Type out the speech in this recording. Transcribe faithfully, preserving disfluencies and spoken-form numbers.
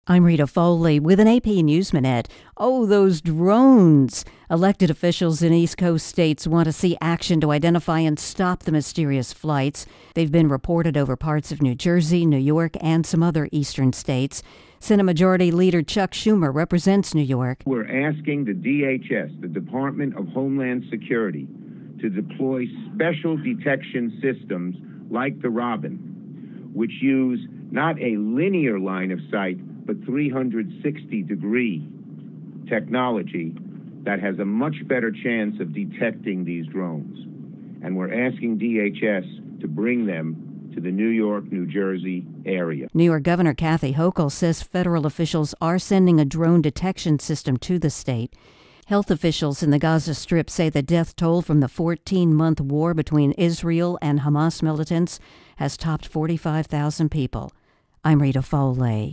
I'm Rita Foley with an A P News Minute. Oh, those drones! Elected officials in East Coast states want to see action to identify and stop the mysterious flights. They've been reported over parts of New Jersey, New York, and some other eastern states. Senate Majority Leader Chuck Schumer represents New York. We're asking the D H S, the Department of Homeland Security, to deploy special detection systems like the Robin, which use not a linear line of sight, but three hundred sixty degree technology that has a much better chance of detecting these drones. And we're asking D H S to bring them to the New York, New Jersey area. New York Governor Kathy Hochul says federal officials are sending a drone detection system to the state. Health officials in the Gaza Strip say the death toll from the fourteen-month war between Israel and Hamas militants has topped forty-five thousand people. I'm Rita Foley.